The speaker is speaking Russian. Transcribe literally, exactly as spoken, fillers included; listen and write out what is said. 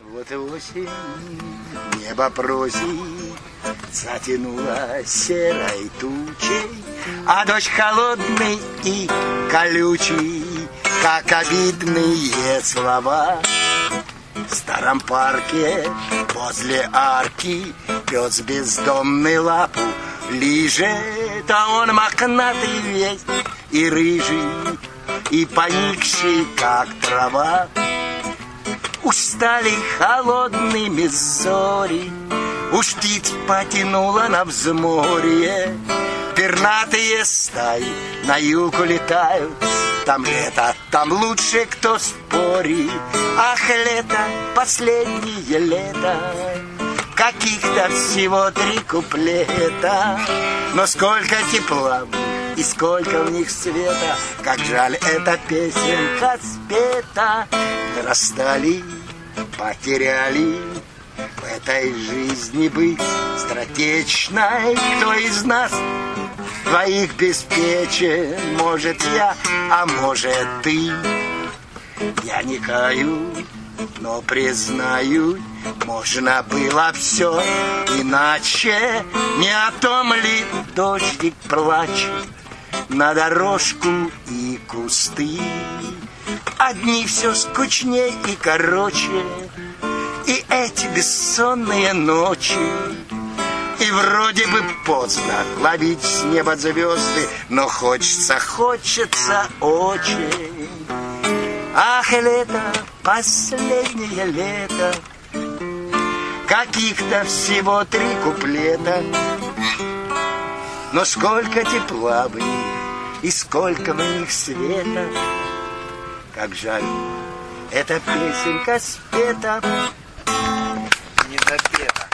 Вот и осень, небо просит, затянула серой тучей, а дождь холодный и колючий, как обидные слова. В старом парке возле арки пес бездомный лапу лижет, а он мохнатый весь и рыжий, и поникший, как трава. Устали холодными зори, уж птиц потянуло на взморье. Пернатые стаи на юг улетают, там лето, там лучше, кто спорит. Ах, лето, последнее лето, каких-то всего три куплета, но сколько тепла и сколько в них света, как жаль, эта песенка спета. Расстали, потеряли в этой жизни быть стратечной. Кто из нас двоих беспечен? Может, я, а может, ты. Я не каю, но признаю, можно было все иначе. Не о том ли дождик плачет на дорожку и кусты? Одни все скучней и короче, и эти бессонные ночи. И вроде бы поздно ловить с неба звезды, но хочется, хочется очень. Ах, лето, последнее лето, каких-то всего три куплета, но сколько тепла в них и сколько в них света. Как жаль, эта песенка спета, не допета.